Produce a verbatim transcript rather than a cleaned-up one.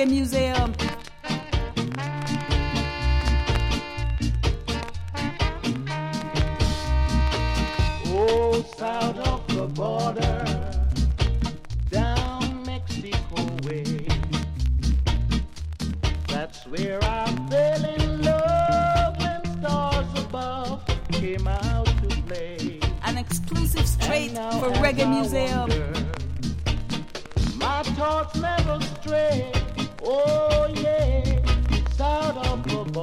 Reggae Museum. Oh, south of the border, down Mexico way. That's where I fell in love when stars above came out to play. An exclusive straight for Reggae Museum. Wonder, my thoughts never stray. Oh yeah, south of the border.